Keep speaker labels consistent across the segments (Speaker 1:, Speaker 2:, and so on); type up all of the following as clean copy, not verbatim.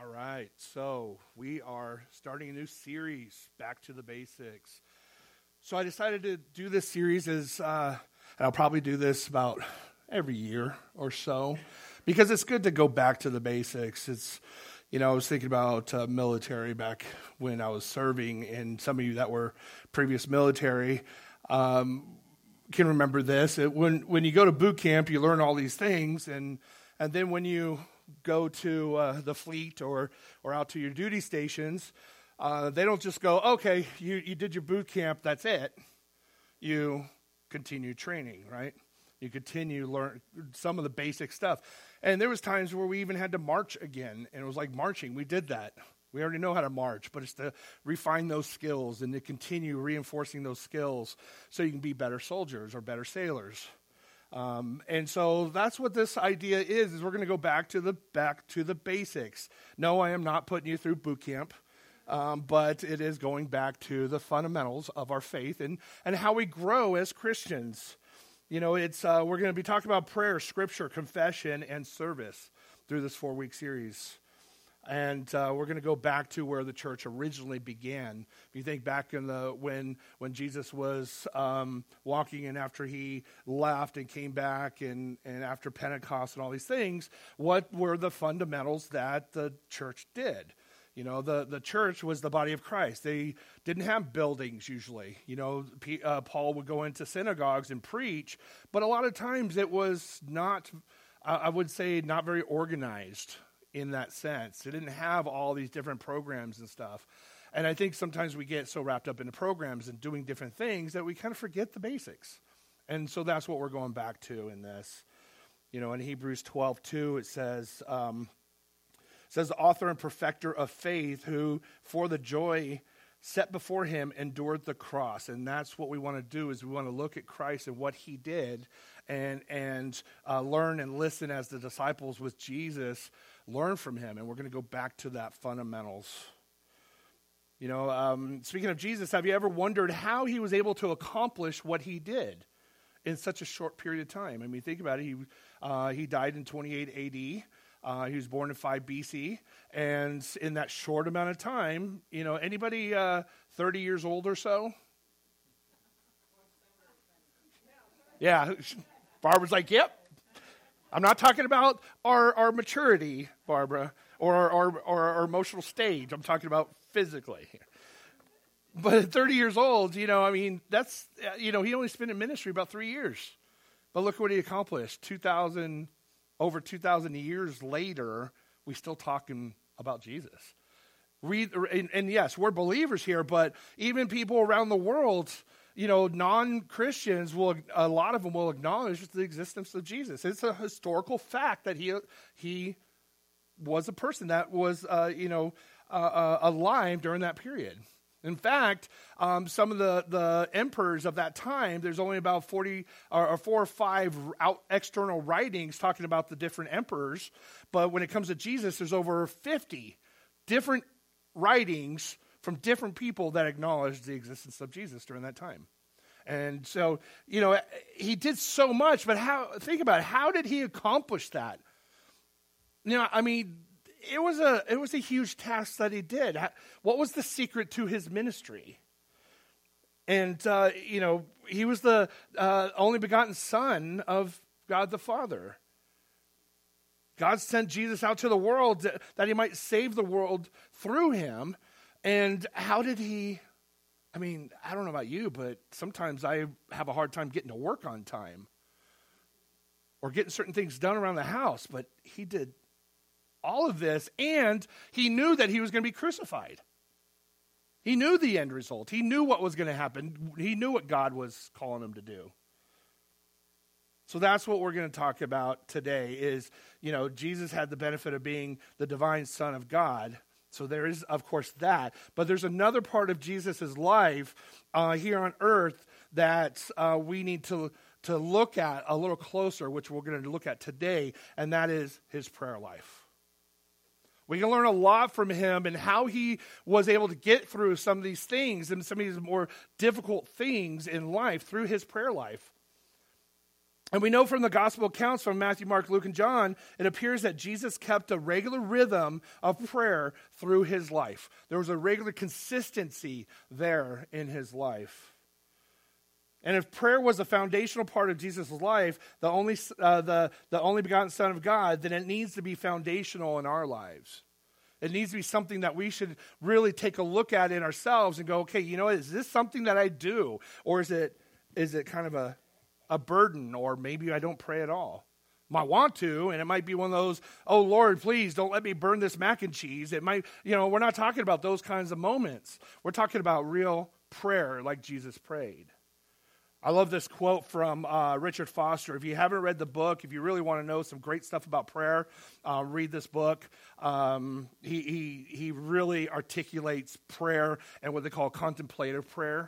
Speaker 1: All right, so we are starting a new series, Back to the Basics. So I decided to do this series and I'll probably do this about every year or so, because it's good to go back to the basics. I was thinking about military back when I was serving, and some of you that were previous military can remember this. When you go to boot camp, you learn all these things, and then when you go to the fleet or out to your duty stations, they don't just go, okay, you did your boot camp, that's it. You continue training, right? You continue learn some of the basic stuff. And there was times where we even had to march again, and it was like marching. We did that. We already know how to march, but it's to refine those skills and to continue reinforcing those skills so you can be better soldiers or better sailors. And so that's what this idea is we're going to go back to the basics. No, I am not putting you through boot camp, but it is going back to the fundamentals of our faith and how we grow as Christians. We're going to be talking about prayer, scripture, confession, and service through this 4-week series. And we're going to go back to where the church originally began. If you think back in when Jesus was walking, and after he left and came back, and after Pentecost and all these things, what were the fundamentals that the church did? The church was the body of Christ. They didn't have buildings usually. Paul would go into synagogues and preach, but a lot of times it was not, I would say, not very organized in that sense. It didn't have all these different programs and stuff. And I think sometimes we get so wrapped up in the programs and doing different things that we kind of forget the basics. And so that's what we're going back to in this. In Hebrews 12:2, it says, the author and perfecter of faith, who for the joy set before him endured the cross. And that's what we want to do, is we want to look at Christ and what he did and learn and listen as the disciples with Jesus learn from him. And we're going to go back to that fundamentals. Speaking of Jesus, have you ever wondered how he was able to accomplish what he did in such a short period of time? I mean, think about it. He died in 28 AD. He was born in 5 BC, and in that short amount of time, anybody 30 years old or so? Yeah, Barbara's like, yep. I'm not talking about our maturity, Barbara, or our emotional stage. I'm talking about physically. But at 30 years old, that's, he only spent in ministry about 3 years. But look what he accomplished. Over 2,000 years later, we're still talking about Jesus. And yes, we're believers here, but even people around the world, non-Christians, a lot of them will acknowledge the existence of Jesus. It's a historical fact that he was a person that was, alive during that period. In fact, some of the emperors of that time, there's only about 40 or 4 or 5 external writings talking about the different emperors. But when it comes to Jesus, there's over 50 different writings from different people that acknowledge the existence of Jesus during that time. And so, he did so much, but think about it, how did he accomplish that? It was a huge task that he did. What was the secret to his ministry? And, he was the only begotten Son of God the Father. God sent Jesus out to the world that he might save the world through him. And how did he, I don't know about you, but sometimes I have a hard time getting to work on time or getting certain things done around the house. But he did all of this, and he knew that he was going to be crucified. He knew the end result. He knew what was going to happen. He knew what God was calling him to do. So that's what we're going to talk about today is, Jesus had the benefit of being the divine Son of God. So there is, of course, that. But there's another part of Jesus' life here on earth that we need to look at a little closer, which we're going to look at today, and that is his prayer life. We can learn a lot from him and how he was able to get through some of these things and some of these more difficult things in life through his prayer life. And we know from the gospel accounts from Matthew, Mark, Luke, and John, it appears that Jesus kept a regular rhythm of prayer through his life. There was a regular consistency there in his life. And if prayer was a foundational part of Jesus' life, the only begotten Son of God, then it needs to be foundational in our lives. It needs to be something that we should really take a look at in ourselves and go, okay, you know, is this something that I do? Or is it kind of a burden, or maybe I don't pray at all? I want to, and it might be one of those, oh Lord, please don't let me burn this mac and cheese. It might, we're not talking about those kinds of moments. We're talking about real prayer like Jesus prayed. I love this quote from Richard Foster. If you haven't read the book, if you really want to know some great stuff about prayer, read this book. He really articulates prayer and what they call contemplative prayer.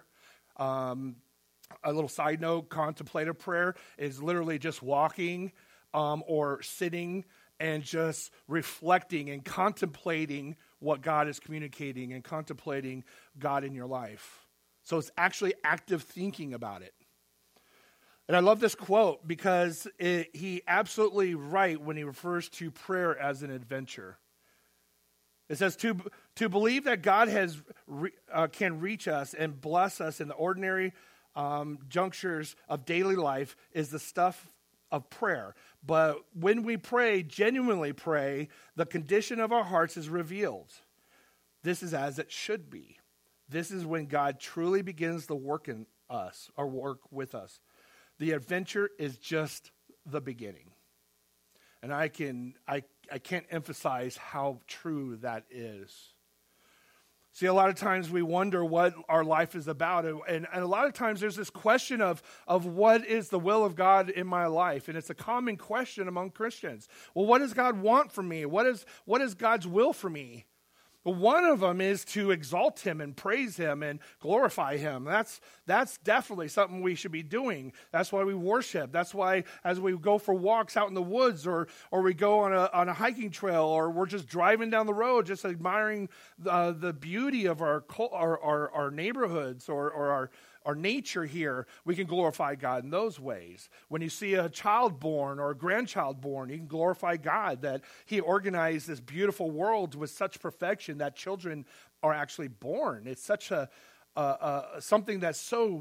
Speaker 1: A little side note, contemplative prayer is literally just walking or sitting and just reflecting and contemplating what God is communicating and contemplating God in your life. So it's actually active thinking about it. And I love this quote because he absolutely right when he refers to prayer as an adventure. It says, to believe that God can reach us and bless us in the ordinary junctures of daily life is the stuff of prayer. But when we pray, genuinely pray, the condition of our hearts is revealed. This is as it should be. This is when God truly begins the work in us, or work with us. The adventure is just the beginning. And I can't emphasize how true that is. See, a lot of times we wonder what our life is about. And a lot of times there's this question of what is the will of God in my life? And it's a common question among Christians. Well, what does God want from me? What is God's will for me? Well, one of them is to exalt him and praise him and glorify him. That's definitely something we should be doing. That's why we worship. That's why as we go for walks out in the woods or we go on a hiking trail, or we're just driving down the road just admiring the beauty of our neighborhoods or our nature here, we can glorify God in those ways. When you see a child born or a grandchild born, you can glorify God that he organized this beautiful world with such perfection that children are actually born. It's such something that's so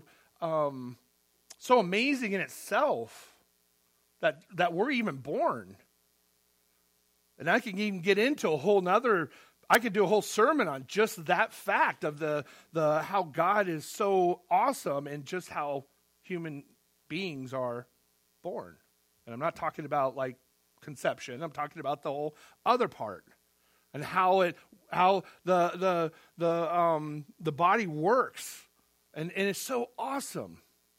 Speaker 1: amazing in itself that we're even born. And I can even get into I could do a whole sermon on just that fact of the how God is so awesome and just how human beings are born. And I'm not talking about like conception. I'm talking about the whole other part and how the body works, and it's so awesome.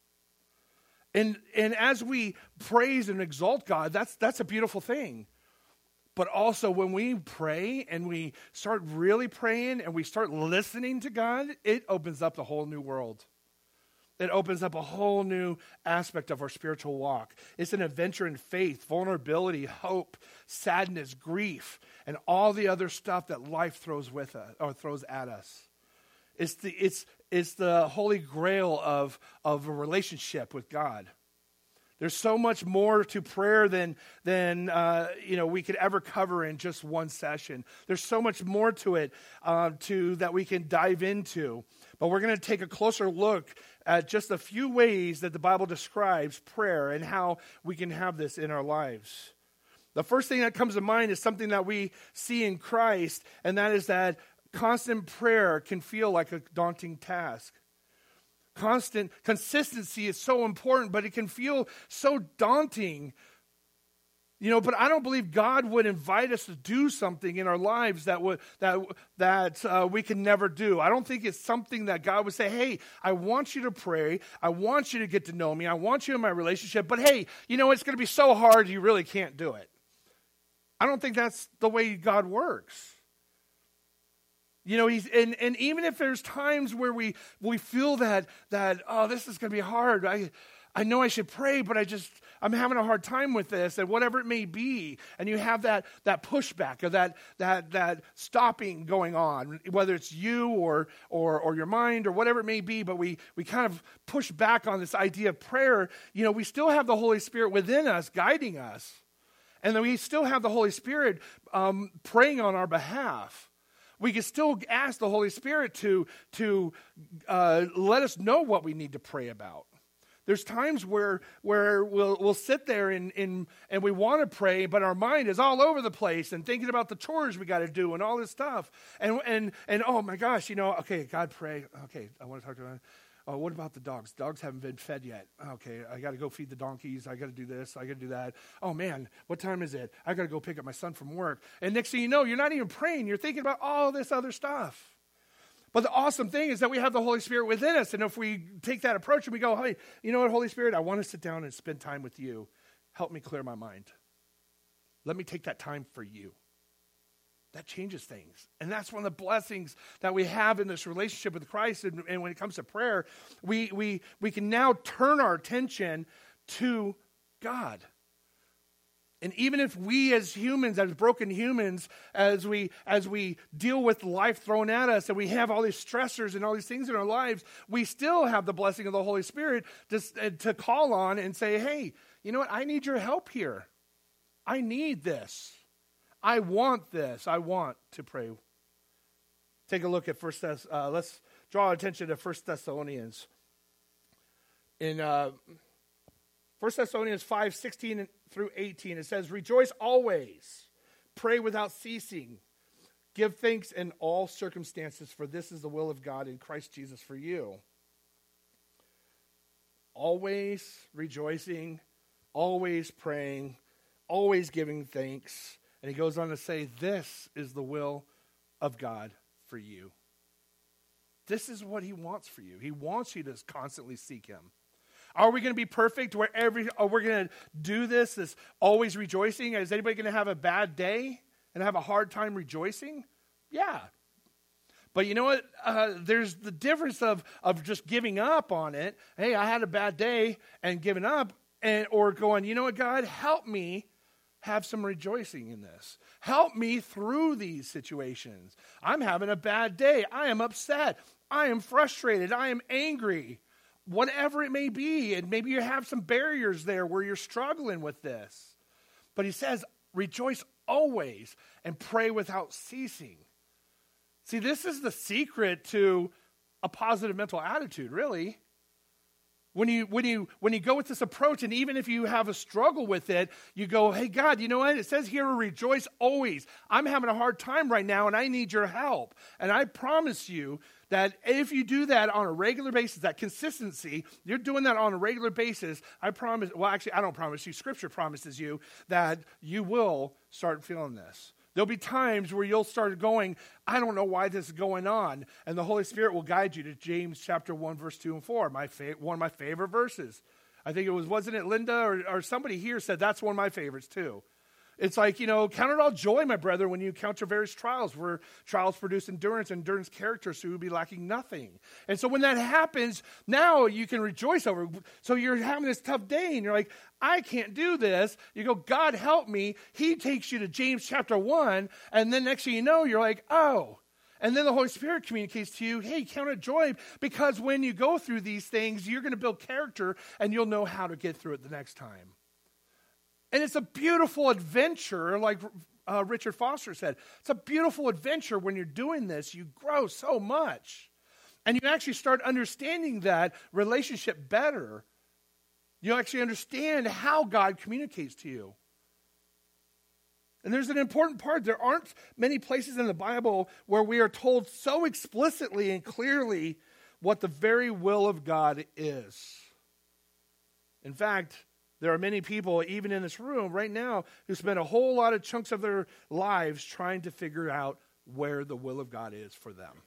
Speaker 1: And as we praise and exalt God, that's a beautiful thing. But also when we pray and we start really praying and we start listening to God, it opens up a whole new world. It opens up a whole new aspect of our spiritual walk. It's an adventure in faith, vulnerability, hope, sadness, grief, and all the other stuff that life throws at us. It's the holy grail of a relationship with God. There's so much more to prayer than we could ever cover in just one session. There's so much more to it that we can dive into. But we're going to take a closer look at just a few ways that the Bible describes prayer and how we can have this in our lives. The first thing that comes to mind is something that we see in Christ, and that is that constant prayer can feel like a daunting task. Constant consistency is so important, but it can feel so daunting. But I don't believe God would invite us to do something in our lives that we can never do. I don't think it's something that God would say, hey, I want you to pray. I want you to get to know me. I want you in my relationship. But hey, it's going to be so hard you really can't do it. I don't think that's the way God works. And even if there's times where we feel that this is going to be hard, I know I should pray, but I'm having a hard time with this, and whatever it may be. And you have that pushback or that stopping going on, whether it's you or your mind or whatever it may be, but we kind of push back on this idea of prayer. We still have the Holy Spirit within us, guiding us. And then we still have the Holy Spirit praying on our behalf. We can still ask the Holy Spirit to let us know what we need to pray about. There's times where we'll sit there and we want to pray, but our mind is all over the place and thinking about the chores we got to do and all this stuff. And oh my gosh, okay, God, pray. Okay, I want to talk to him. Oh, what about the dogs? Dogs haven't been fed yet. Okay, I got to go feed the donkeys. I got to do this. I got to do that. Oh man, what time is it? I got to go pick up my son from work. And next thing you know, you're not even praying. You're thinking about all this other stuff. But the awesome thing is that we have the Holy Spirit within us. And if we take that approach and we go, hey, you know what, Holy Spirit, I want to sit down and spend time with you. Help me clear my mind. Let me take that time for you. That changes things. And that's one of the blessings that we have in this relationship with Christ. And when it comes to prayer, we can now turn our attention to God. And even if we as humans, as broken humans, as we deal with life thrown at us and we have all these stressors and all these things in our lives, we still have the blessing of the Holy Spirit to call on and say, hey, you know what? I need your help here. I need this. I want this. I want to pray. Take a look at let's draw our attention to 1 Thessalonians. In 1 Thessalonians 5:16 through 18, it says, rejoice always, pray without ceasing, give thanks in all circumstances, for this is the will of God in Christ Jesus for you. Always rejoicing, always praying, always giving thanks. And he goes on to say, this is the will of God for you. This is what he wants for you. He wants you to constantly seek him. Are we going to be perfect where we're going to do this always rejoicing? Is anybody going to have a bad day and have a hard time rejoicing? Yeah. But you know what? There's the difference of just giving up on it. Hey, I had a bad day and giving up, or going, you know what, God, help me have some rejoicing in this. Help me through these situations. I'm having a bad day. I am upset. I am frustrated. I am angry. Whatever it may be, and maybe you have some barriers there where you're struggling with this. But he says, rejoice always and pray without ceasing. See, this is the secret to a positive mental attitude, really. When you go with this approach, and even if you have a struggle with it, you go, hey, God, you know what? It says here, rejoice always. I'm having a hard time right now, and I need your help. And I promise you that if you do that on a regular basis, that consistency, you're doing that on a regular basis, I promise, well, actually, I don't promise you. Scripture promises you that you will start feeling this. There'll be times where you'll start going, I don't know why this is going on. And the Holy Spirit will guide you to James chapter 1, verse 2 and 4, one of my favorite verses. I think wasn't it Linda or somebody here said that's one of my favorites too. It's like, count it all joy, my brother, when you encounter various trials, for trials produce endurance, and endurance character, so you'll be lacking nothing. And so when that happens, now you can rejoice over it. So you're having this tough day, and you're like, I can't do this. You go, God, help me. He takes you to James chapter 1, and then next thing you know, you're like, oh. And then the Holy Spirit communicates to you, hey, count it joy, because when you go through these things, you're going to build character, and you'll know how to get through it the next time. And it's a beautiful adventure, like Richard Foster said. It's a beautiful adventure when you're doing this. You grow so much. And you actually start understanding that relationship better. You actually understand how God communicates to you. And there's an important part. There aren't many places in the Bible where we are told so explicitly and clearly what the very will of God is. In fact, there are many people, even in this room right now, who spend a whole lot of chunks of their lives trying to figure out where the will of God is for them.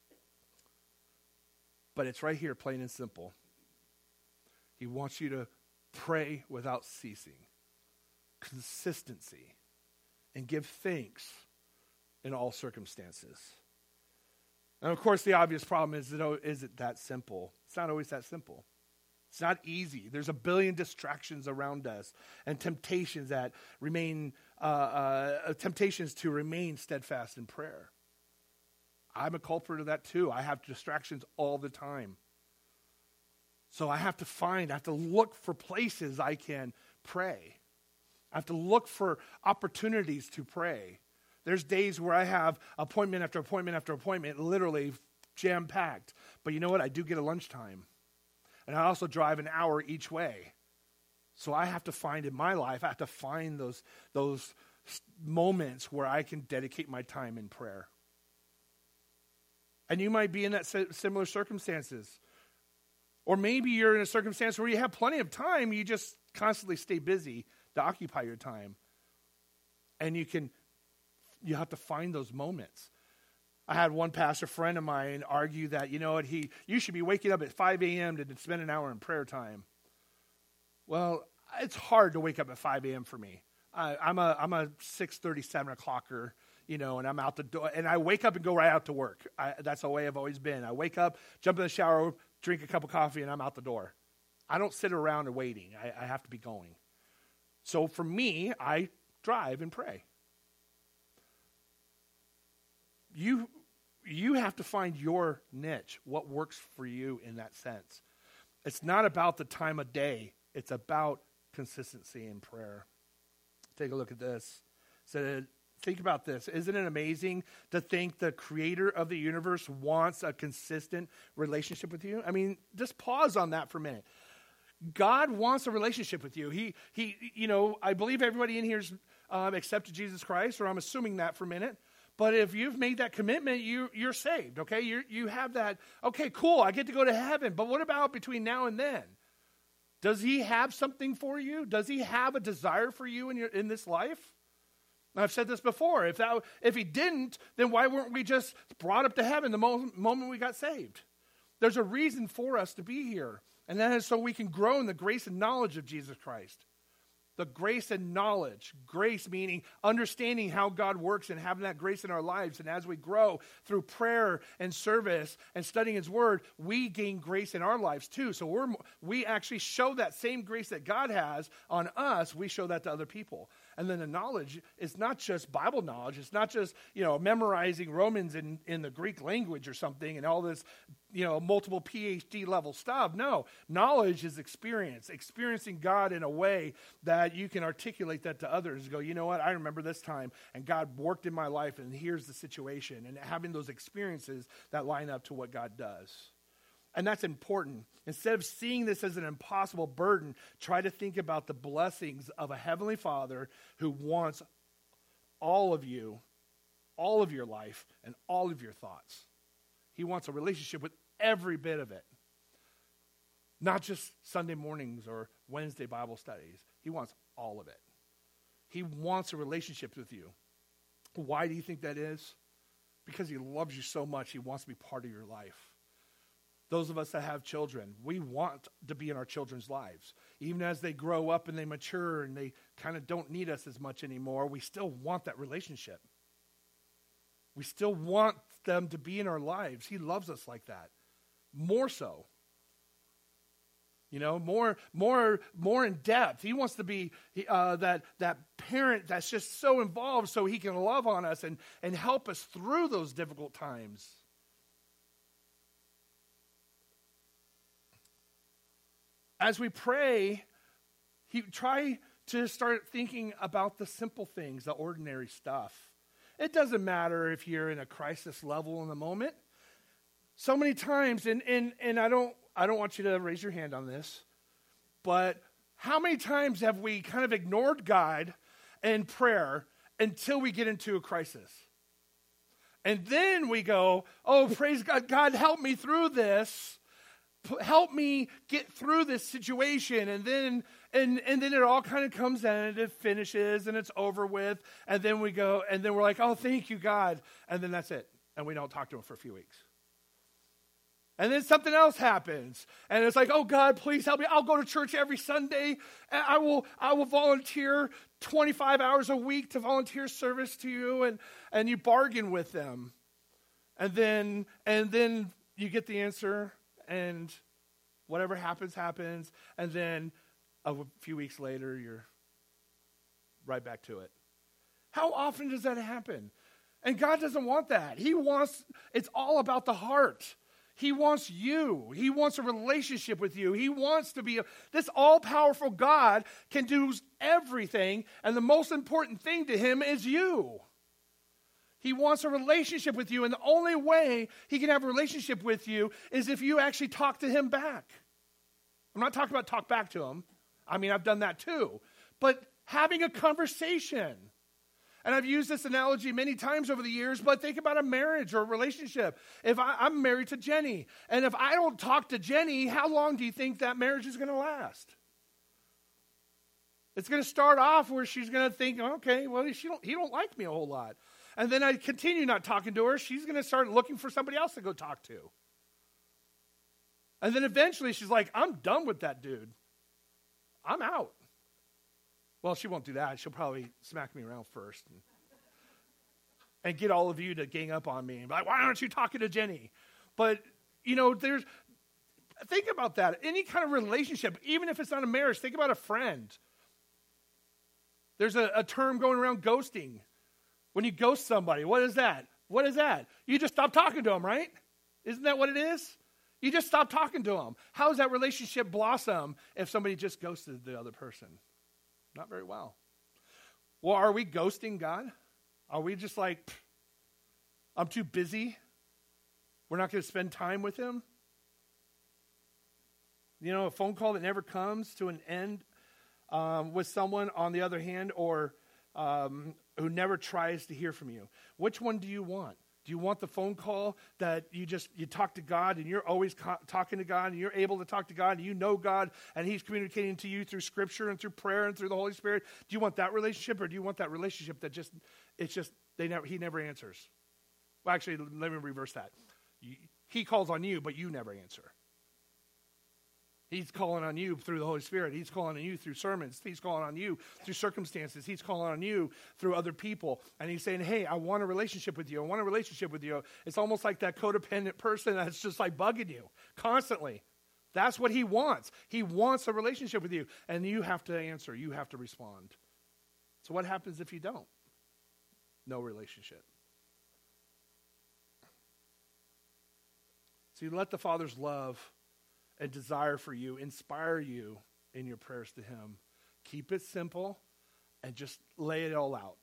Speaker 1: But it's right here, plain and simple. He wants you to pray without ceasing, consistency, and give thanks in all circumstances. And of course, the obvious problem is it that simple? It's not always that simple. It's not easy. There's a billion distractions around us and temptations that remain, temptations to remain steadfast in prayer. I'm a culprit of that too. I have distractions all the time. So I have to look for places I can pray. I have to look for opportunities to pray. There's days where I have appointment after appointment after appointment, literally jam-packed. But you know what? I do get a lunchtime. And I also drive an hour each way. So I have to find in my life, I have to find those moments where I can dedicate my time in prayer. And you might be in that similar circumstances. Or maybe you're in a circumstance where you have plenty of time, you just constantly stay busy to occupy your time. And you have to find those moments. I had one pastor friend of mine argue that, you know what, you should be waking up at 5 a.m. to spend an hour in prayer time. Well, it's hard to wake up at 5 a.m. for me. I'm a 6:30, 7 o'clocker, and I'm out the door. And I wake up and go right out to work. That's the way I've always been. I wake up, jump in the shower, drink a cup of coffee, and I'm out the door. I don't sit around and waiting. I have to be going. So for me, I drive and pray. You have to find your niche, what works for you in that sense. It's not about the time of day. It's about consistency in prayer. Take a look at this. So think about this. Isn't it amazing to think the creator of the universe wants a consistent relationship with you? I mean, just pause on that for a minute. God wants a relationship with you. He I believe everybody in here's accepted Jesus Christ, or I'm assuming that for a minute. But if you've made that commitment, you're saved, okay? You have that, okay, cool, I get to go to heaven. But what about between now and then? Does he have something for you? Does he have a desire for you in this life? I've said this before. If he didn't, then why weren't we just brought up to heaven the moment we got saved? There's a reason for us to be here. And that is so we can grow in the grace and knowledge of Jesus Christ. The grace and knowledge. Grace meaning understanding how God works and having that grace in our lives. And as we grow through prayer and service and studying his word, we gain grace in our lives too. So we actually show that same grace that God has on us. We show that to other people. And then the knowledge is not just Bible knowledge. It's not just, memorizing Romans in the Greek language or something and all this, multiple PhD level stuff. No, knowledge is experience. Experiencing God in a way that you can articulate that to others and go, you know what, I remember this time and God worked in my life and here's the situation. And having those experiences that line up to what God does. And that's important. Instead of seeing this as an impossible burden, try to think about the blessings of a heavenly Father who wants all of you, all of your life, and all of your thoughts. He wants a relationship with every bit of it. Not just Sunday mornings or Wednesday Bible studies. He wants all of it. He wants a relationship with you. Why do you think that is? Because he loves you so much, he wants to be part of your life. Those of us that have children, we want to be in our children's lives. Even as they grow up and they mature and they kind of don't need us as much anymore, we still want that relationship. We still want them to be in our lives. He loves us like that. More so. More in depth. He wants to be that parent that's just so involved so he can love on us and help us through those difficult times. As we pray, try to start thinking about the simple things, the ordinary stuff. It doesn't matter if you're in a crisis level in the moment. So many times, and I don't want you to raise your hand on this, but how many times have we kind of ignored God and prayer until we get into a crisis? And then we go, oh, praise God, God, help me through this. Help me get through this situation. And then it all kind of comes in and it finishes and it's over with. And then we go, and then we're like, oh, thank you, God. And then that's it. And we don't talk to him for a few weeks. And then something else happens. And it's like, oh, God, please help me. I'll go to church every Sunday. And I will volunteer 25 hours a week to volunteer service to you. And you bargain with them. And then you get the answer. And Whatever happens, happens. And then a few weeks later, you're right back to it. How often does that happen? And God doesn't want that. It's all about the heart. He wants you. He wants a relationship with you. He wants to be this all-powerful God can do everything, and the most important thing to him is you. He wants a relationship with you, and the only way he can have a relationship with you is if you actually talk to him back. I'm not talking about talk back to him. I mean, I've done that too. But having a conversation. And I've used this analogy many times over the years, but think about a marriage or a relationship. If I'm married to Jenny, and if I don't talk to Jenny, how long do you think that marriage is going to last? It's going to start off where she's going to think, okay, well, he don't like me a whole lot. And then I continue not talking to her. She's going to start looking for somebody else to go talk to. And then eventually she's like, I'm done with that dude. I'm out. Well, she won't do that. She'll probably smack me around first and get all of you to gang up on me and be like, why aren't you talking to Jenny? But, think about that. Any kind of relationship, even if it's not a marriage, think about a friend. There's a term going around, ghosting. When you ghost somebody, what is that? What is that? You just stop talking to them, right? Isn't that what it is? You just stop talking to them. How does that relationship blossom if somebody just ghosted the other person? Not very well. Well, are we ghosting God? Are we just like, I'm too busy? We're not going to spend time with him? A phone call that never comes to an end with someone, on the other hand, or who never tries to hear from you. Which one do you want? Do you want the phone call that you talk to God and you're always talking to God and you're able to talk to God and you know God and he's communicating to you through Scripture and through prayer and through the Holy Spirit? Do you want that relationship, or do you want that relationship that he never answers? Well, actually, let me reverse that. He calls on you, but you never answer. He's calling on you through the Holy Spirit. He's calling on you through sermons. He's calling on you through circumstances. He's calling on you through other people. And he's saying, hey, I want a relationship with you. I want a relationship with you. It's almost like that codependent person that's just like bugging you constantly. That's what he wants. He wants a relationship with you. And you have to answer. You have to respond. So what happens if you don't? No relationship. So you let the Father's love and desire for you inspire you in your prayers to him. Keep it simple and just lay it all out.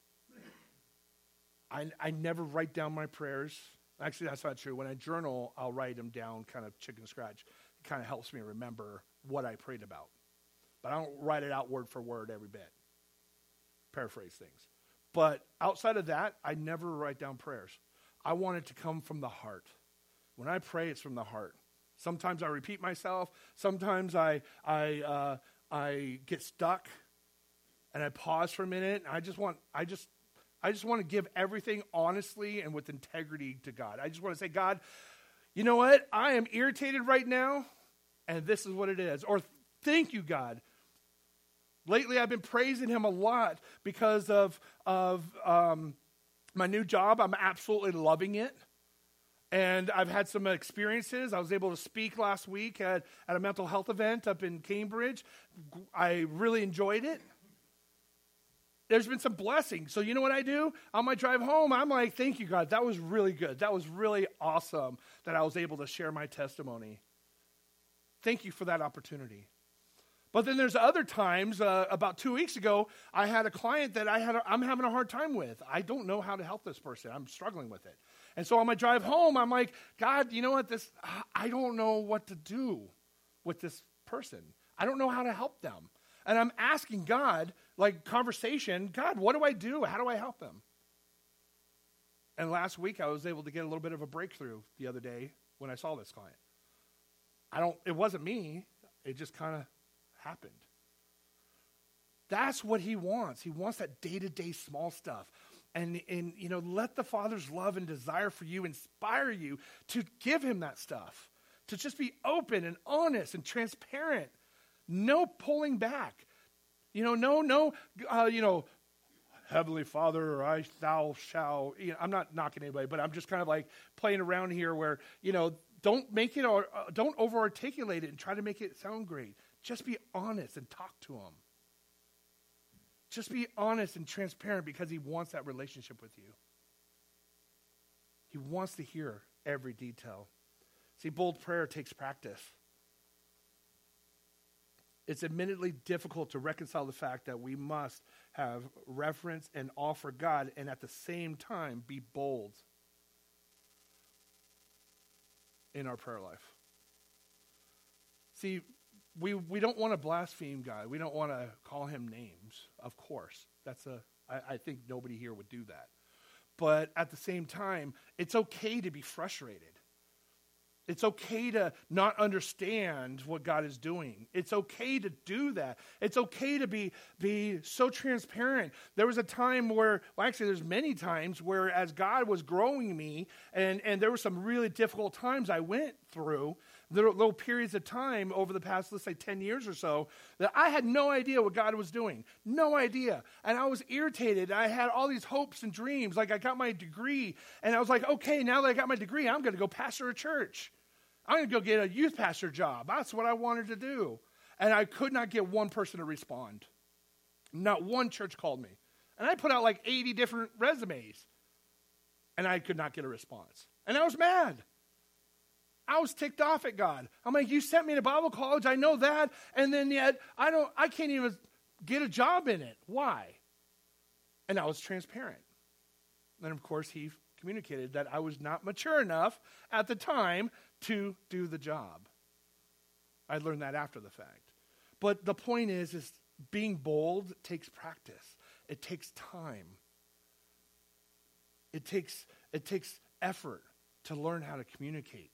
Speaker 1: I never write down my prayers. Actually, that's not true. When I journal, I'll write them down kind of chicken scratch. It kind of helps me remember what I prayed about. But I don't write it out word for word every bit. Paraphrase things. But outside of that, I never write down prayers. I want it to come from the heart. When I pray, it's from the heart. Sometimes I repeat myself. Sometimes I get stuck, and I pause for a minute. And I just want to give everything honestly and with integrity to God. I just want to say, God, you know what? I am irritated right now, and this is what it is. Or thank you, God. Lately, I've been praising him a lot because of my new job. I'm absolutely loving it. And I've had some experiences. I was able to speak last week at a mental health event up in Cambridge. I really enjoyed it. There's been some blessings. So you know what I do? On my drive home, I'm like, thank you, God. That was really good. That was really awesome that I was able to share my testimony. Thank you for that opportunity. But then there's other times, about 2 weeks ago, I had a client that I'm having a hard time with. I don't know how to help this person. I'm struggling with it. And so on my drive home, I'm like, God, you know what? I don't know what to do with this person. I don't know how to help them. And I'm asking God, like conversation, God, what do I do? How do I help them? And last week, I was able to get a little bit of a breakthrough the other day when I saw this client. It wasn't me. It just kind of happened. That's what he wants. He wants that day-to-day small stuff. And let the Father's love and desire for you inspire you to give him that stuff. To just be open and honest and transparent. No pulling back. Heavenly Father, thou shall. I'm not knocking anybody, but I'm just kind of like playing around here where, Don't make it, or don't over-articulate it and try to make it sound great. Just be honest and talk to him. Just be honest and transparent because he wants that relationship with you. He wants to hear every detail. See, bold prayer takes practice. It's admittedly difficult to reconcile the fact that we must have reverence and awe for God and at the same time be bold in our prayer life. See, we don't want to blaspheme God. We don't want to call him names, of course. I think nobody here would do that. But at the same time, it's okay to be frustrated. It's okay to not understand what God is doing. It's okay to do that. It's okay to be so transparent. There was a time where, well, actually there's many times where as God was growing me, and there were some really difficult times I went through, little periods of time over the past, let's say 10 years or so, that I had no idea what God was doing. No idea. And I was irritated. I had all these hopes and dreams. Like I got my degree, and I was like, okay, now that I got my degree, I'm going to go pastor a church. I'm going to go get a youth pastor job. That's what I wanted to do. And I could not get one person to respond. Not one church called me. And I put out like 80 different resumes. And I could not get a response. And I was mad. I was ticked off at God. I'm like, you sent me to Bible college. I know that. And then yet I can't even get a job in it. Why? And I was transparent. And of course, he communicated that I was not mature enough at the time to do the job. I learned that after the fact. But the point is being bold takes practice. It takes time. It takes effort to learn how to communicate.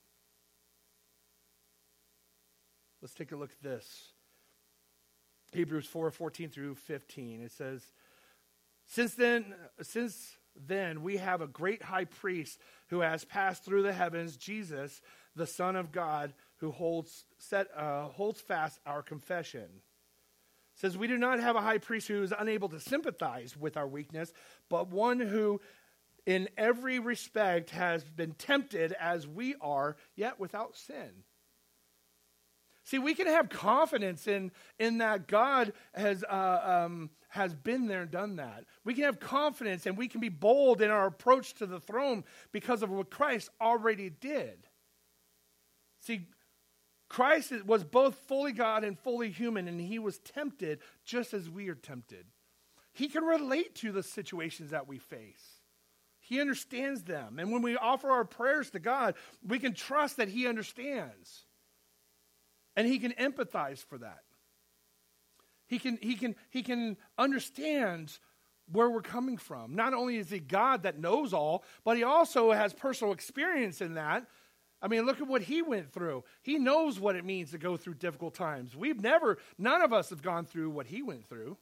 Speaker 1: Let's take a look at this. Hebrews 4:14 through 15. It says, Since then we have a great high priest who has passed through the heavens, Jesus, the Son of God, who holds fast our confession. It says, we do not have a high priest who is unable to sympathize with our weakness, but one who in every respect has been tempted as we are, yet without sin. See, we can have confidence in that God has been there and done that. We can have confidence and we can be bold in our approach to the throne because of what Christ already did. See, Christ was both fully God and fully human, and he was tempted just as we are tempted. He can relate to the situations that we face. He understands them. And when we offer our prayers to God, we can trust that he understands. And he can empathize for that. He can understand where we're coming from. Not only is he God that knows all, but he also has personal experience in that. I mean, look at what he went through. He knows what it means to go through difficult times. None of us have gone through what he went through.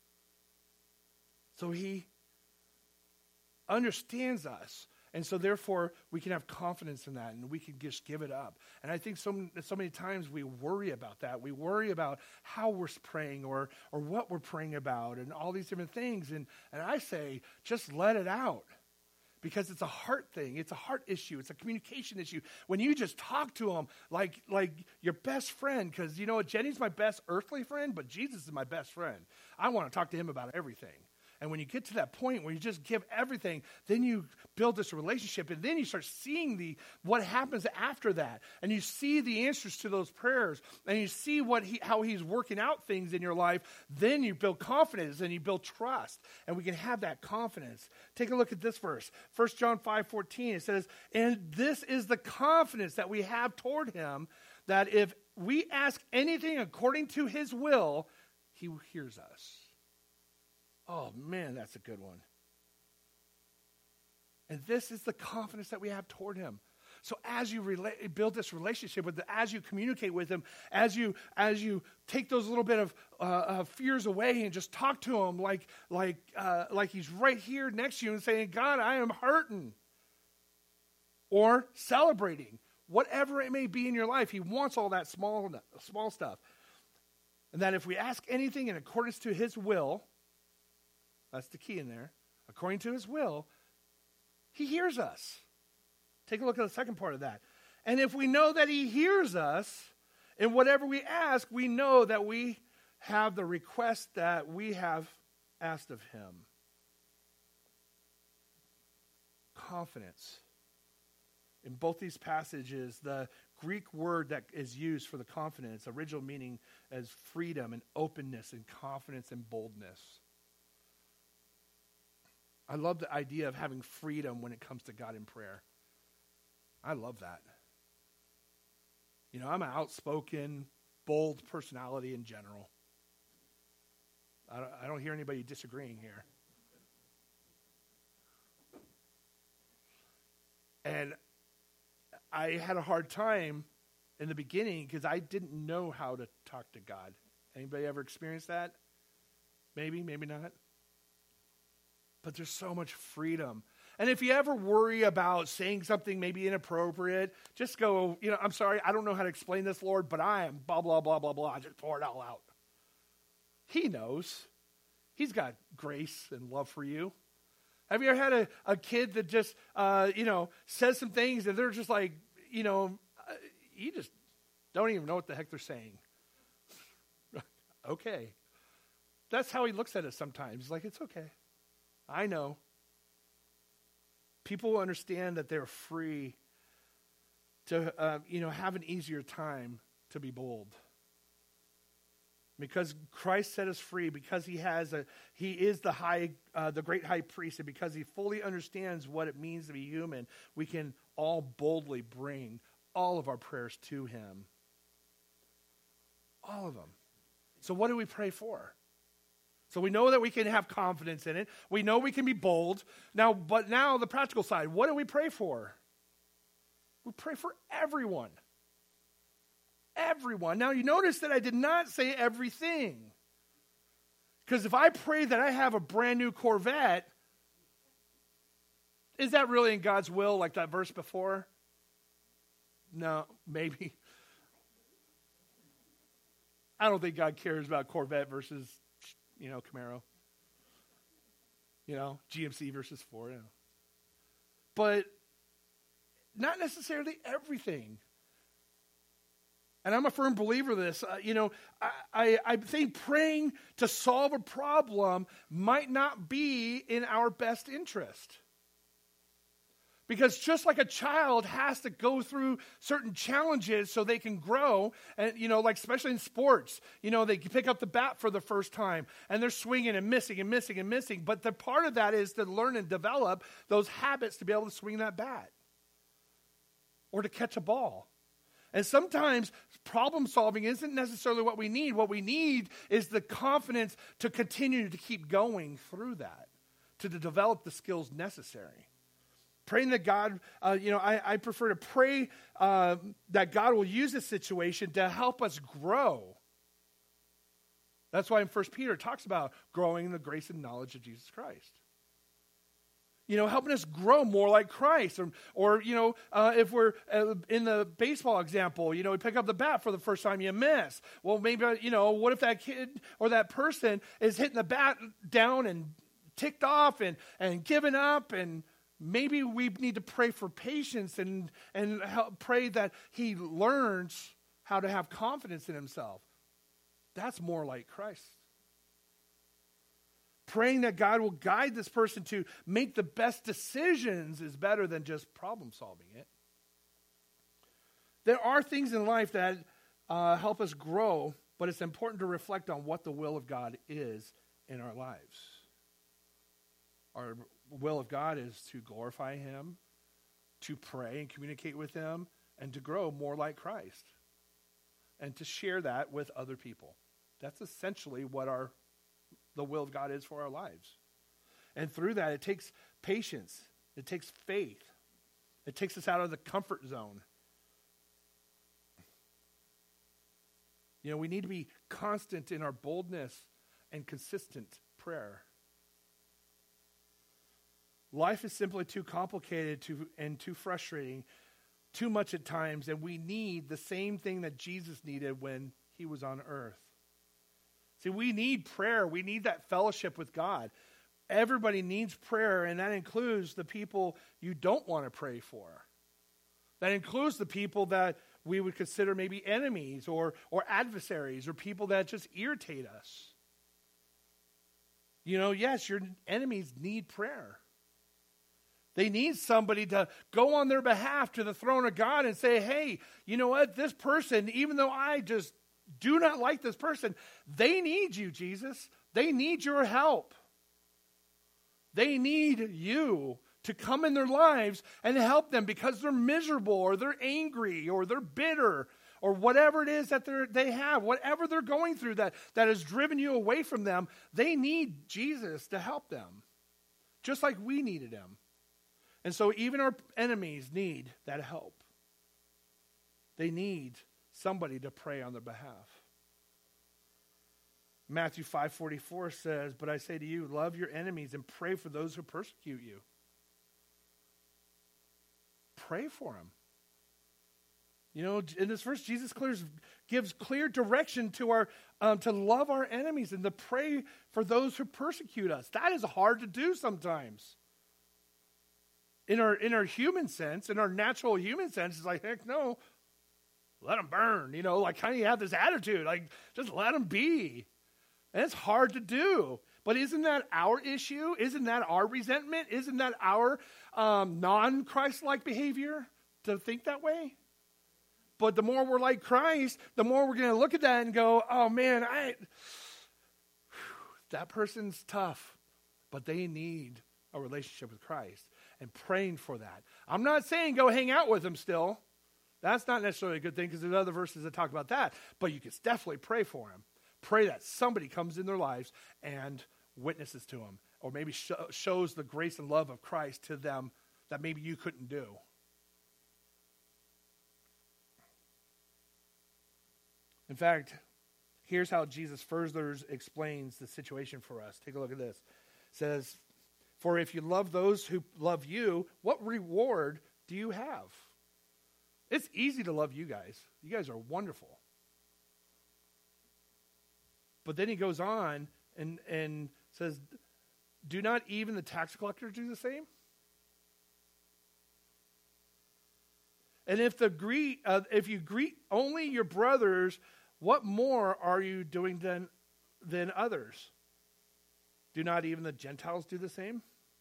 Speaker 1: So he understands us. And so therefore, we can have confidence in that, and we can just give it up. And I think so many times we worry about that. We worry about how we're praying or what we're praying about and all these different things. And I say, just let it out. Because it's a heart thing. It's a heart issue. It's a communication issue. When you just talk to him like your best friend, because you know what, Jenny's my best earthly friend, but Jesus is my best friend. I want to talk to him about everything. And when you get to that point where you just give everything, then you build this relationship, and then you start seeing what happens after that. And you see the answers to those prayers, and you see how he's working out things in your life. Then you build confidence, and you build trust, and we can have that confidence. Take a look at this verse. 1 John 5:14, it says, and this is the confidence that we have toward him, that if we ask anything according to his will, he hears us. Oh, man, that's a good one. And this is the confidence that we have toward him. So as you build this relationship with him, as you communicate with him, as you take those little bit of fears away and just talk to him like he's right here next to you and saying, God, I am hurting. Or celebrating. Whatever it may be in your life, he wants all that small stuff. And that if we ask anything in accordance to his will, that's the key in there. According to his will, he hears us. Take a look at the second part of that. And if we know that he hears us, in whatever we ask, we know that we have the request that we have asked of him. Confidence. In both these passages, the Greek word that is used for the confidence, original meaning as freedom and openness and confidence and boldness. I love the idea of having freedom when it comes to God in prayer. I love that. You know, I'm an outspoken, bold personality in general. I don't hear anybody disagreeing here. And I had a hard time in the beginning because I didn't know how to talk to God. Anybody ever experienced that? Maybe, maybe not. But there's so much freedom. And if you ever worry about saying something maybe inappropriate, just go, I'm sorry, I don't know how to explain this, Lord, but I am blah, blah, blah, blah, blah. Just pour it all out. He knows. He's got grace and love for you. Have you ever had a kid that just, says some things and they're just like, you just don't even know what the heck they're saying. Okay. That's how he looks at it sometimes. He's like, it's okay. I know. People understand that they're free to, have an easier time to be bold. Because Christ set us free, because he is the great high priest, and because he fully understands what it means to be human, we can all boldly bring all of our prayers to him. All of them. So what do we pray for? So we know that we can have confidence in it. We know we can be bold. But now the practical side, what do we pray for? We pray for everyone. Everyone. Now you notice that I did not say everything. Because if I pray that I have a brand new Corvette, is that really in God's will, like that verse before? No, maybe. I don't think God cares about Corvette versus, Camaro. GMC versus Ford. But not necessarily everything. And I'm a firm believer of this. I think praying to solve a problem might not be in our best interest. Because just like a child has to go through certain challenges so they can grow, and especially in sports, they pick up the bat for the first time and they're swinging and missing and missing and missing. But the part of that is to learn and develop those habits to be able to swing that bat or to catch a ball. And sometimes problem solving isn't necessarily what we need. What we need is the confidence to continue to keep going through that, to develop the skills necessary. Praying that God, I prefer to pray that God will use this situation to help us grow. That's why in 1 Peter it talks about growing in the grace and knowledge of Jesus Christ. Helping us grow more like Christ. Or if we're in the baseball example, we pick up the bat for the first time, you miss. Well, maybe, what if that kid or that person is hitting the bat down and ticked off and given up, and maybe we need to pray for patience and help pray that he learns how to have confidence in himself. That's more like Christ. Praying that God will guide this person to make the best decisions is better than just problem solving it. There are things in life that help us grow, but it's important to reflect on what the will of God is in our lives. Our will of God is to glorify him, to pray and communicate with him, and to grow more like Christ, and to share that with other people. That's essentially what the will of God is for our lives. And through that, it takes patience. It takes faith. It takes us out of the comfort zone. We need to be constant in our boldness and consistent prayer. Life is simply too complicated and too frustrating, too much at times, and we need the same thing that Jesus needed when he was on earth. See, we need prayer. We need that fellowship with God. Everybody needs prayer, and that includes the people you don't want to pray for. That includes the people that we would consider maybe enemies or adversaries or people that just irritate us. Yes, your enemies need prayer. They need somebody to go on their behalf to the throne of God and say, hey, you know what? This person, even though I just do not like this person, they need you, Jesus. They need your help. They need you to come in their lives and help them because they're miserable or they're angry or they're bitter or whatever it is that they have, whatever they're going through that has driven you away from them. They need Jesus to help them, just like we needed him. And so even our enemies need that help. They need somebody to pray on their behalf. Matthew 5:44 says, but I say to you, love your enemies and pray for those who persecute you. Pray for them. In this verse, Jesus gives clear direction to our to love our enemies and to pray for those who persecute us. That is hard to do sometimes. In our human sense, in our natural human sense, it's like, heck no, let them burn. Kind of you have this attitude, like just let them be. And it's hard to do. But isn't that our issue? Isn't that our resentment? Isn't that our non-Christ-like behavior to think that way? But the more we're like Christ, the more we're going to look at that and go, oh man, that person's tough. But they need a relationship with Christ and praying for that. I'm not saying go hang out with them still. That's not necessarily a good thing because there's other verses that talk about that. But you can definitely pray for them. Pray that somebody comes in their lives and witnesses to them, or maybe shows the grace and love of Christ to them that maybe you couldn't do. In fact, here's how Jesus further explains the situation for us. Take a look at this. It says, for if you love those who love you, what reward do you have? It's easy to love you guys. You guys are wonderful. But then he goes on and says, do not even the tax collectors do the same? And if you greet only your brothers, what more are you doing than others? Do not even the Gentiles do the same?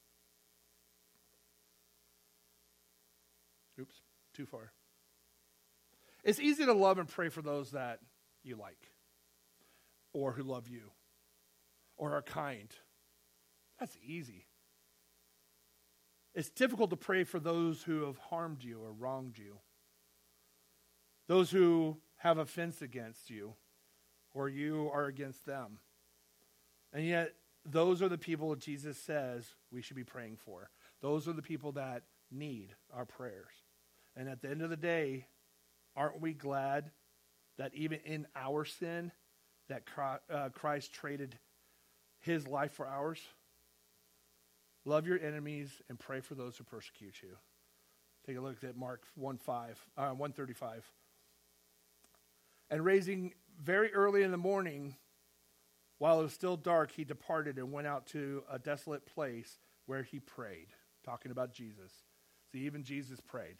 Speaker 1: Oops, too far. It's easy to love and pray for those that you like, or who love you, or are kind. That's easy. It's difficult to pray for those who have harmed you or wronged you, those who have offense against you, or you are against them. And yet, those are the people that Jesus says we should be praying for. Those are the people that need our prayers. And at the end of the day, aren't we glad that even in our sin, that Christ traded his life for ours? Love your enemies and pray for those who persecute you. Take a look at Mark 1:35. And raising very early in the morning, while it was still dark, he departed and went out to a desolate place where he prayed. Talking about Jesus. See, even Jesus prayed.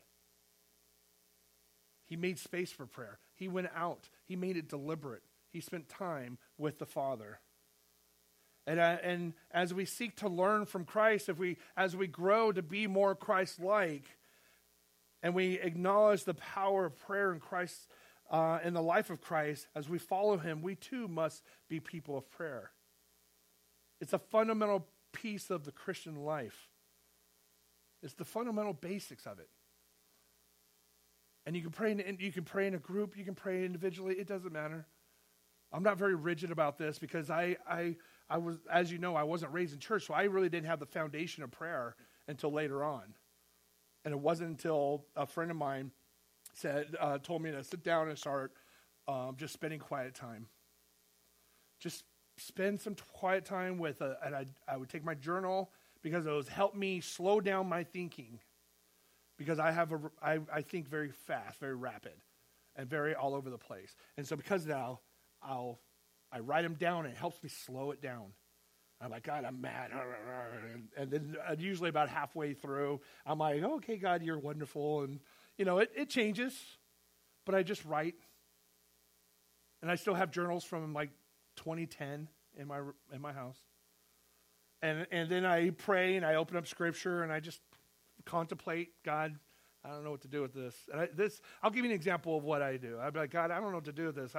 Speaker 1: He made space for prayer. He went out. He made it deliberate. He spent time with the Father. And as we seek to learn from Christ, as we grow to be more Christ-like, and we acknowledge the power of prayer in Christ, in the life of Christ, as we follow him, we too must be people of prayer. It's a fundamental piece of the Christian life. It's the fundamental basics of it. And you can pray in a group, you can pray individually, it doesn't matter. I'm not very rigid about this because I was, as you know, I wasn't raised in church, so I really didn't have the foundation of prayer until later on. And it wasn't until a friend of mine told me to sit down and start just spending quiet time. Just spend some quiet time and I would take my journal because it was helped me slow down my thinking. Because I think very fast, very rapid, and very all over the place. And so because of that, I write them down, and it helps me slow it down. I'm like, God, I'm mad. And then usually about halfway through, I'm like, okay, God, you're wonderful. And, It changes, but I just write. And I still have journals from like 2010 in my house. And then I pray and I open up Scripture and I just contemplate, God, I don't know what to do with this. And I'll give you an example of what I do. I'd be like, God, I don't know what to do with this.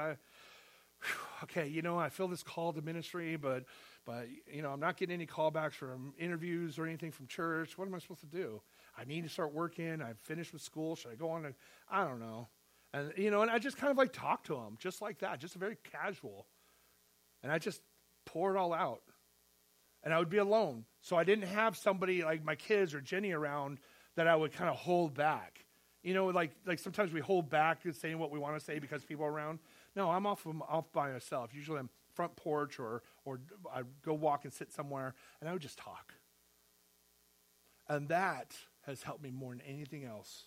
Speaker 1: I feel this call to ministry, but I'm not getting any callbacks from interviews or anything from church. What am I supposed to do? I need to start working. I've finished with school. Should I go on? I don't know. And, and I just kind of like talk to him just like that, just very casual. And I just pour it all out. And I would be alone. So I didn't have somebody like my kids or Jenny around that I would kind of hold back. Like sometimes we hold back saying what we want to say because people are around. No, I'm off by myself. Usually I'm front porch or I go walk and sit somewhere, and I would just talk. And that has helped me more than anything else.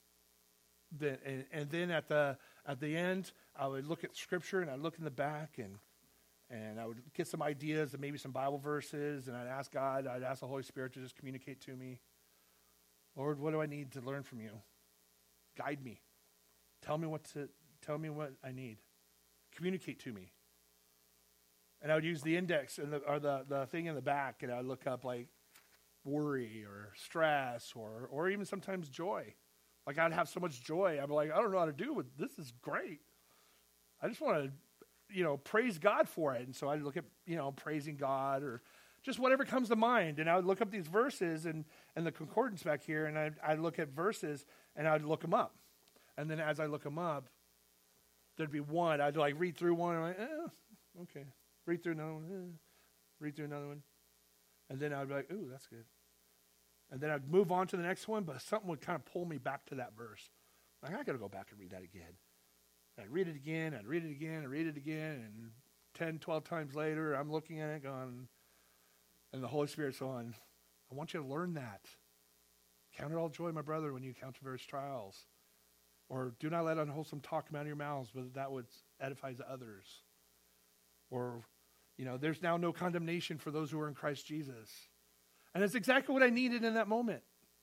Speaker 1: And then at the end, I would look at Scripture, and I'd look in the back, and I would get some ideas and maybe some Bible verses, and I'd ask the Holy Spirit to just communicate to me. Lord, what do I need to learn from you? Guide me. Tell me what I need. Communicate to me. And I would use the index or the thing in the back, and I would look up like worry or stress or even sometimes joy. Like I'd have so much joy. I'd be like, I don't know how to do it. This is great. I just want to, praise God for it. And so I'd look at, praising God or just whatever comes to mind. And I would look up these verses and the concordance back here, and I'd look at verses, and I'd look them up. And then as I look them up, there'd be one. I'd like read through one, and I'm like, okay. Read through another one. Read through another one. And then I'd be like, ooh, that's good. And then I'd move on to the next one, but something would kind of pull me back to that verse. Like, I got to go back and read that again. I'd read it again, I'd read it again, I'd read it again, and 10, 12 times later, I'm looking at it going, and the Holy Spirit's going, I want you to learn that. Count it all joy, my brother, when you encounter various trials. Or do not let unwholesome talk come out of your mouths, but that would edify others. Or, there's now no condemnation for those who are in Christ Jesus. And it's exactly what I needed in that moment.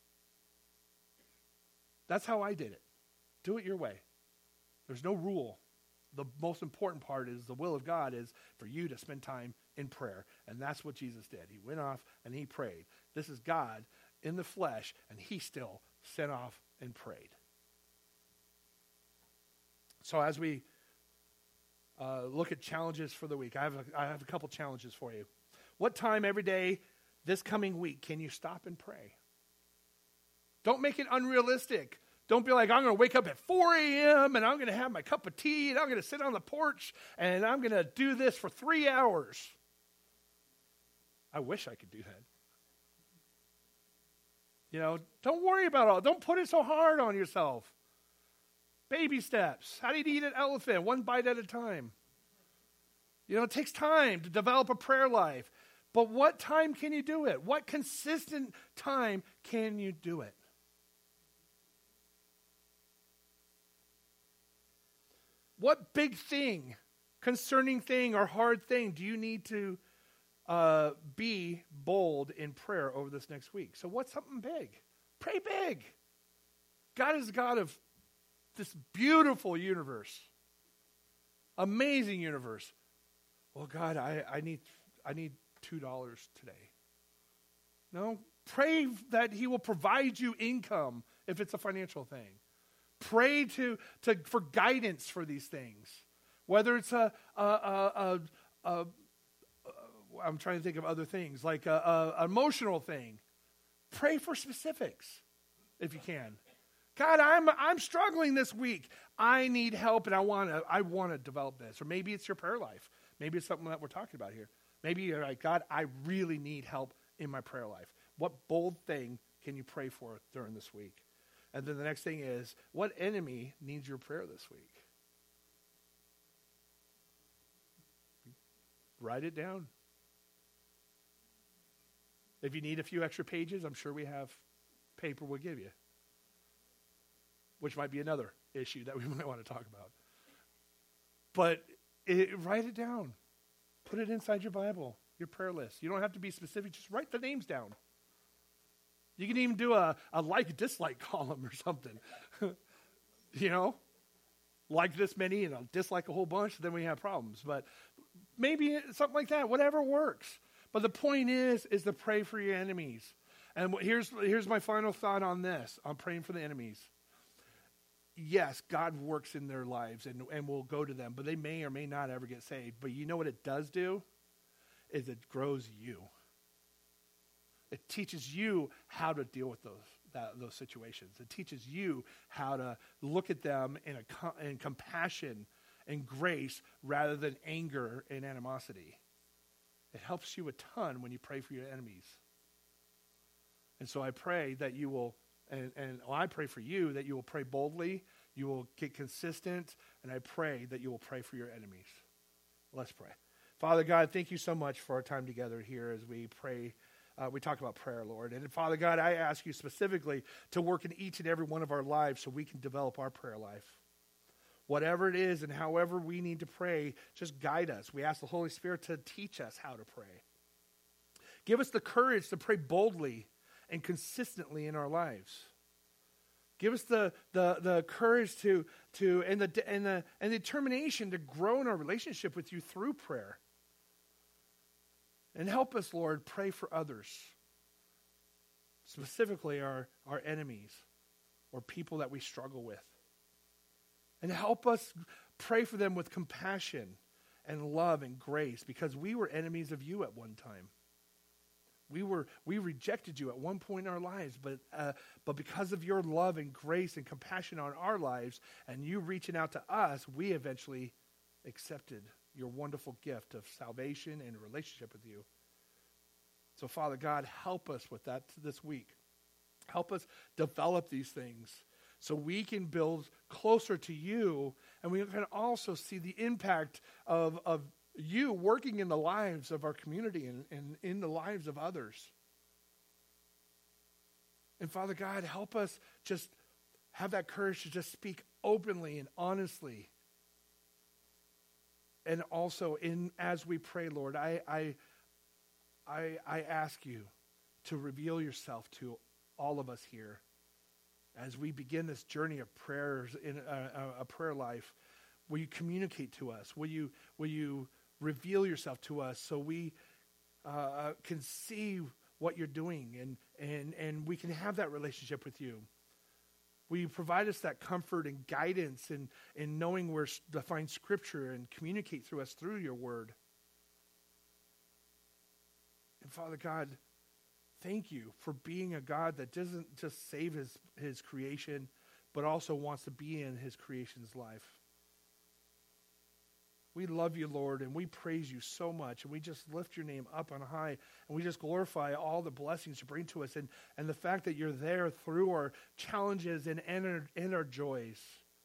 Speaker 1: That's how I did it. Do it your way. There's no rule. The most important part is the will of God is for you to spend time in prayer. And that's what Jesus did. He went off and he prayed. This is God in the flesh, and he still sent off and prayed. So as we look at challenges for the week, I have a couple challenges for you. What time every day this coming week can you stop and pray? Don't make it unrealistic. Don't be like, I'm going to wake up at 4 a.m. and I'm going to have my cup of tea and I'm going to sit on the porch and I'm going to do this for 3 hours. I wish I could do that. Don't worry about all. Don't put it so hard on yourself. Baby steps. How do you eat an elephant? One bite at a time. It takes time to develop a prayer life. But what time can you do it? What consistent time can you do it? What big thing, concerning thing, or hard thing do you need to be bold in prayer over this next week? So what's something big? Pray big. God is the God of this beautiful universe. Amazing universe. Well, God, I need $2 today. No, pray that he will provide you income if it's a financial thing. Pray for guidance for these things. Whether it's I'm trying to think of other things, like an emotional thing. Pray for specifics if you can. God, I'm struggling this week. I need help, and I want to develop this. Or maybe it's your prayer life. Maybe it's something that we're talking about here. Maybe you're like, God, I really need help in my prayer life. What bold thing can you pray for during this week? And then the next thing is, what enemy needs your prayer this week? Write it down. If you need a few extra pages, I'm sure we have paper we'll give you. Which might be another issue that we might want to talk about. But write it down. Put it inside your Bible, your prayer list. You don't have to be specific. Just write the names down. You can even do a like-dislike column or something. You know? Like this many and I'll dislike a whole bunch, then we have problems. But maybe something like that, whatever works. But the point is to pray for your enemies. And here's my final thought on this, on praying for the enemies. Yes, God works in their lives and will go to them, but they may or may not ever get saved. But you know what it does do? Is it grows you. It teaches you how to deal with those situations. It teaches you how to look at them in compassion and grace rather than anger and animosity. It helps you a ton when you pray for your enemies. And so I pray that you will, and I pray for you that you will pray boldly, you will get consistent, and I pray that you will pray for your enemies. Let's pray. Father God, thank you so much for our time together here as we pray. We talk about prayer, Lord. And Father God, I ask you specifically to work in each and every one of our lives so we can develop our prayer life. Whatever it is and however we need to pray, just guide us. We ask the Holy Spirit to teach us how to pray. Give us the courage to pray boldly and consistently in our lives. Give us the courage to and the determination to grow in our relationship with you through prayer. And help us, Lord, pray for others, specifically our enemies or people that we struggle with. And help us pray for them with compassion and love and grace, because we were enemies of you at one time. We rejected you at one point in our lives, but because of your love and grace and compassion on our lives and you reaching out to us, we eventually accepted your wonderful gift of salvation and a relationship with you. So, Father God, help us with that this week. Help us develop these things so we can build closer to you, and we can also see the impact of you working in the lives of our community and in the lives of others. And Father God, help us just have that courage to just speak openly and honestly. And also, as we pray, Lord, I ask you to reveal yourself to all of us here as we begin this journey of prayers in a prayer life. Will you communicate to us? Will you reveal yourself to us so we can see what you're doing and we can have that relationship with you? Will you provide us that comfort and guidance in knowing where to find Scripture and communicate through us through your word? And Father God, thank you for being a God that doesn't just save his creation, but also wants to be in his creation's life. We love you, Lord, and we praise you so much. And we just lift your name up on high, and we just glorify all the blessings you bring to us and the fact that you're there through our challenges and our joys.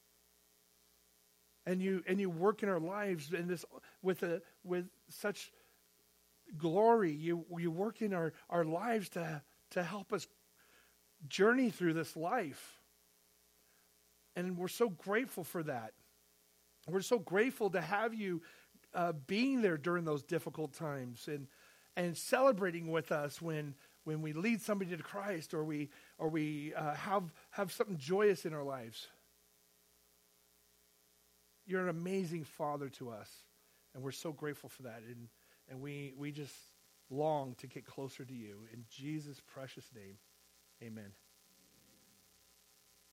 Speaker 1: And you work in our lives in this with such glory. You work in our lives to help us journey through this life. And we're so grateful for that. We're so grateful to have you being there during those difficult times and celebrating with us when we lead somebody to Christ or we have something joyous in our lives. You're an amazing Father to us, and we're so grateful for that. And we just long to get closer to you. In Jesus' precious name, amen.